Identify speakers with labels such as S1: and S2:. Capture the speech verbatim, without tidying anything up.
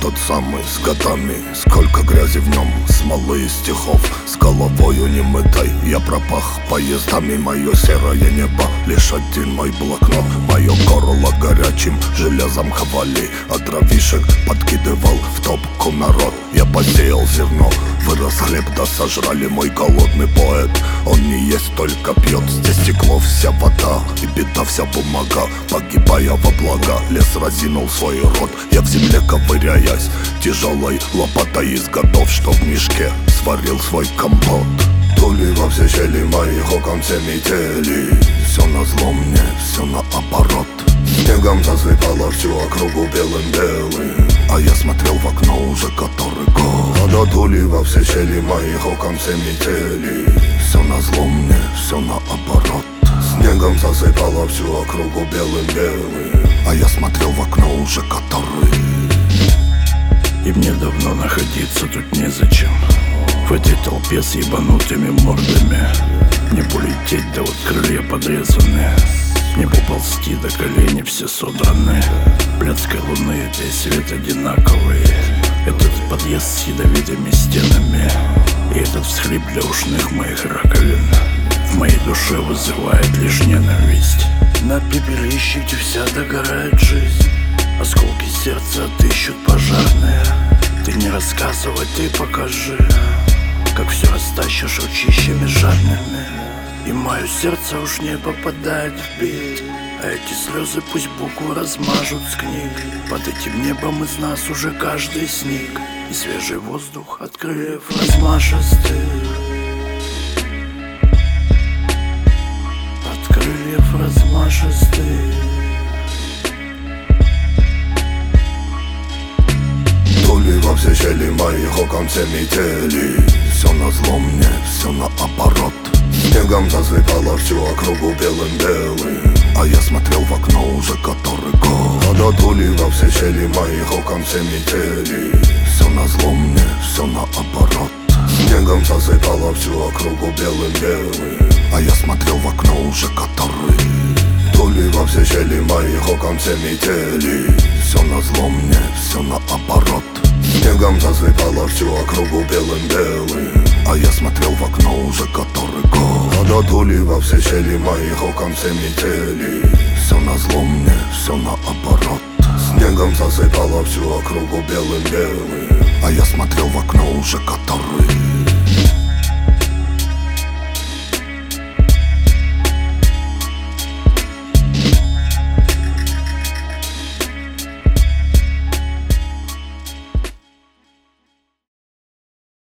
S1: тот самый, с годами. Сколько грязи в нем, смолы и стихов. С головою немытой я пропах поездами. Мое серое небо, лишь один мой блокнот. Мое горло горячим железом хвали. А дровишек подкидывал в топку народ. Я посеял зерно, вырос хлеб, да сожрали мой голодный поэт. Он не есть, только пьет, здесь стекло вся вода. И беда вся бумага, погибая во благо. Лес разинул свой рот, я в земле ковыряясь тяжелой лопатой из годов, что в мешке сварил свой компот. Тули во все щели моих окон, все метели. Все назло мне, все наоборот. Снегом засыпало всю округу белым-белым. А я смотрел в окно уже который год. А до тули во все щели моих окон, все метели. Все назло мне, все наоборот. Снегом засыпало всю округу белым-белым. А я смотрел в окно уже который.
S2: И мне давно находиться тут незачем. В этой толпе с ебанутыми мордами. Мне полететь, да вот крылья подрезаны. Не поползти, до колени все содраны. Блядской луны весь свет одинаковый. Этот подъезд с ядовитыми стенами. И этот всхлип для ушных моих раковин в моей душе вызывает лишь ненависть. На пепелище, где вся догорает жизнь. Осколки сердца отыщут пожарные. Ты не рассказывай, ты покажи, как все растащишь ручищами жадными. И мое сердце уж не попадает в бит. А эти слезы пусть буквы размажут с книг. Под этим небом из нас уже каждый сник. И свежий воздух от крыльев размашистых. От крыльев размашистых.
S1: Тули во все щели моих окон, все метели. Все назло мне, все наоборот. Снегом засыпало всю округу белым-белым. А я смотрел в окно уже который год. А до тули во все щели моих окон, все метели. Все назло мне, все наоборот. Снегом засыпало всю округу белым-белым. А я смотрел в окно уже который. Тули во все щели моих окон, все метели. Все назло мне, все наоборот. Снегом засыпало всю округу белым-белым. А я смотрел в окно уже который год. А до тули во все щели моих окон, все метели. Все назло мне, все наоборот. Снегом засыпало всю округу белым-белым. А я смотрел в окно уже который.